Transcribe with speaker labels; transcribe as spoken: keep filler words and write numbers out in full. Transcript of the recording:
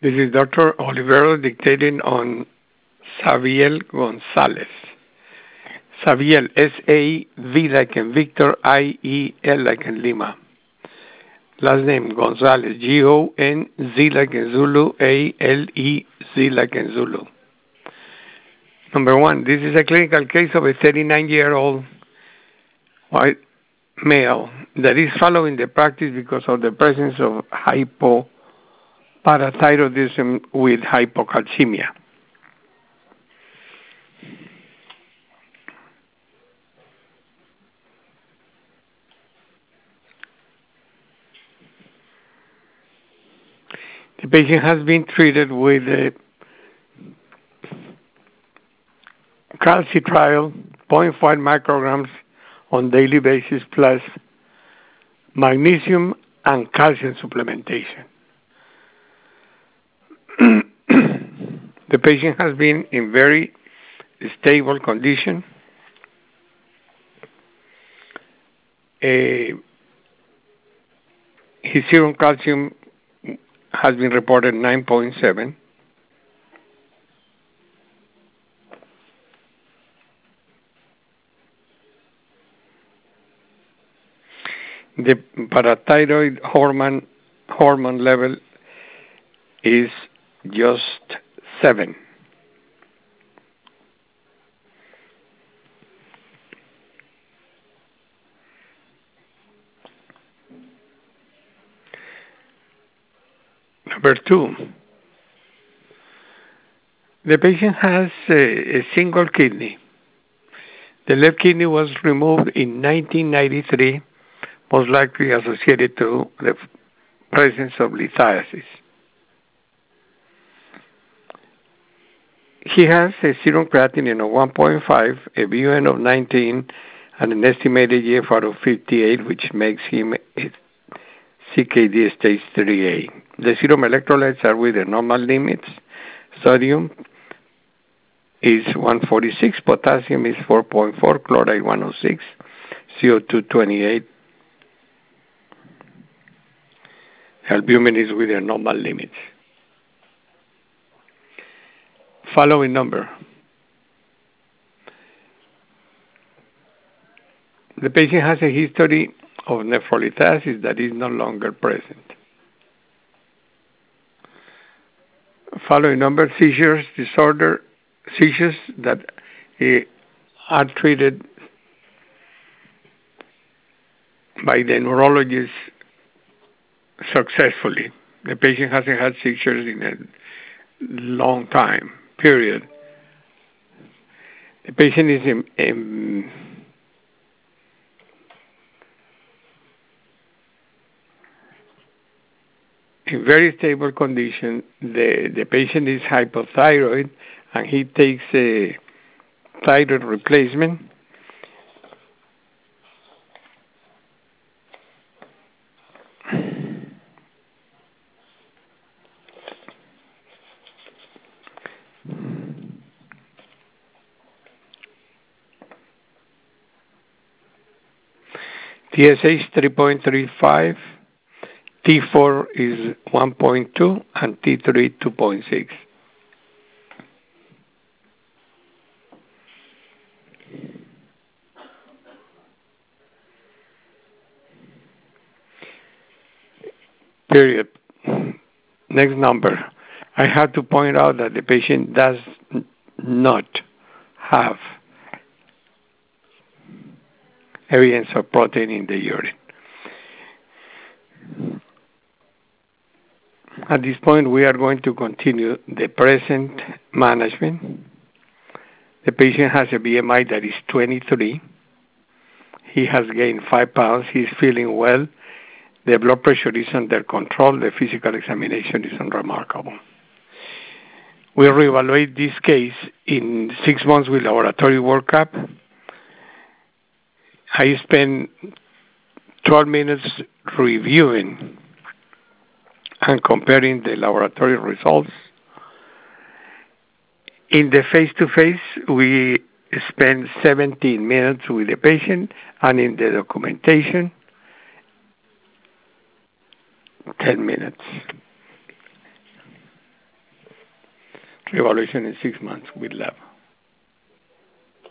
Speaker 1: This is Doctor Olivero dictating on Xavier Gonzalez. Xavier, S A V like in Victor, I E L like in Lima. Last name Gonzalez, G O N Z like in Zulu, A L E Z like in Zulu. Number one, this is a clinical case of a thirty-nine-year-old white male that is following the practice because of the presence of hypoparathyroidism with hypocalcemia. The patient has been treated with a calcitriol, zero point five micrograms on daily basis, plus magnesium and calcium supplementation. The patient has been in very stable condition. Uh, his serum calcium has been reported nine point seven. The parathyroid hormone hormone level is just seven. Number two, the patient has a, a single kidney. The left kidney was removed in nineteen ninety-three, most likely associated to the presence of lithiasis. He has a serum creatinine of one point five, a B U N of nineteen, and an estimated G F R of fifty-eight, which makes him a C K D stage three A. The serum electrolytes are within normal limits. Sodium is one forty-six, potassium is four point four, chloride one oh six, C O two twenty-eight. Albumin is within normal limits. Following number. The patient has a history of nephrolithiasis that is no longer present. Following number, seizures disorder, seizures that uh, are treated by the neurologist successfully. The patient hasn't had seizures in a long time, period. The patient is in, in in very stable condition. The, the patient is hypothyroid and he takes a thyroid replacement. T S H three point three five, T four is one point two, and T three two point six. Period. Next number. I have to point out that the patient does not have evidence of protein in the urine. At this point, we are going to continue the present management. The patient has a B M I that is twenty-three. He has gained five pounds. He's feeling well. The blood pressure is under control. The physical examination is unremarkable. We'll reevaluate this case in six months with laboratory workup. I spent twelve minutes reviewing and comparing the laboratory results. In the face-to-face, we spent seventeen minutes with the patient, and in the documentation, ten minutes. Revolution in six months with love.